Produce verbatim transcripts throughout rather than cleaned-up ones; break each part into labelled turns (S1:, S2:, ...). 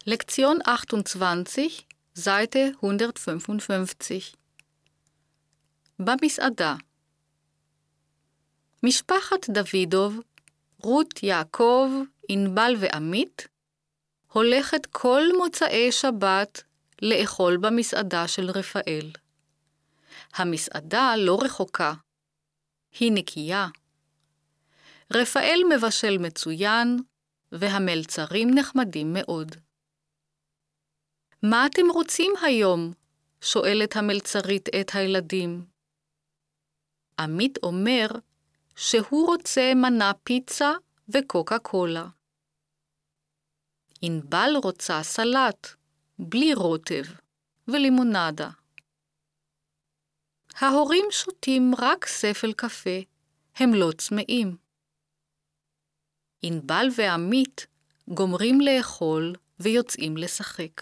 S1: Lektion achtundzwanzig, Seite hundertfünfundfünfzig. במסעדה. משפחת דוידוב, רות, יעקב, ענבל ועמית, הולכת כל מוצאי שבת לאכול במסעדה של רפאל. המסעדה לא רחוקה, היא נקייה. רפאל מבשל מצוין, והמלצרים נחמדים מאוד. מה אתם רוצים היום? שואלת המלצרית את הילדים. עמית אומר שהוא רוצה מנה פיצה וקוקה קולה. ענבל רוצה סלט, בלי רוטב, ולימונדה. ההורים שותים רק ספל קפה, הם לא צמאים. ענבל ועמית גומרים לאכול ויוצאים לשחק.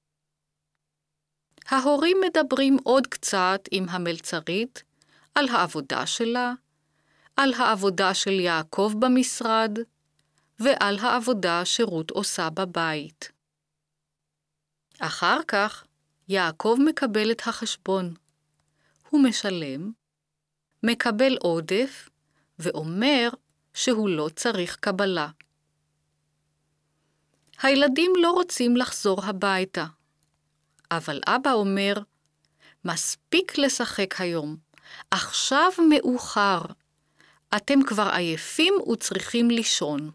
S1: ההורים מדברים עוד קצת עם המלצרית על העבודה שלה, על העבודה של יעקב במשרד ועל העבודה שרות עושה בבית. אחר כך יעקב מקבל את החשבון. הוא משלם, מקבל עודף ואומר שהוא לא צריך קבלה. הילדים לא רוצים לחזור הביתה, אבל אבא אומר, מספיק לשחק היום, עכשיו מאוחר, אתם כבר עייפים וצריכים לישון.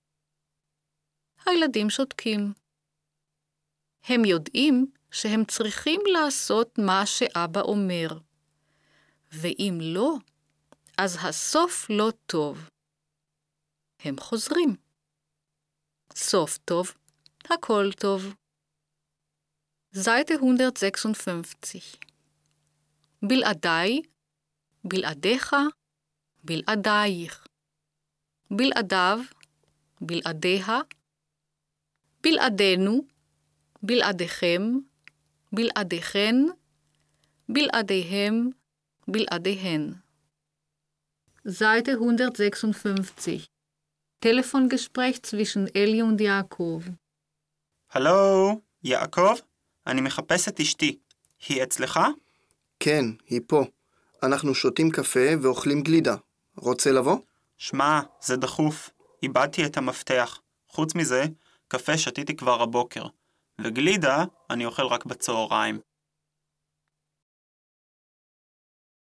S1: הילדים שותקים. הם יודעים שהם צריכים לעשות מה שאבא אומר, ואם לא, אז הסוף לא טוב. הם חוזרים. סוף טוב, הכל טוב. Seite hundertsechsundfünfzig. בלעדיי, בלעדיך, בלעדייך. בלעדיו, בלעדיה, בלעדינו, בלעדיכם, בלעדיכן, בלעדיהם, בלעדיהן. Seite hundertsechsundfünfzig. Telefongespräch zwischen Eli und Jakob.
S2: הלו, יעקב? אני מחפש את אשתי. היא אצלך?
S3: כן, היא פה. אנחנו שותים קפה ואוכלים גלידה. רוצה לבוא?
S2: שמע, זה דחוף. איבדתי את המפתח. חוץ מזה, קפה שתיתי כבר הבוקר. וגלידה אני אוכל רק בצהריים.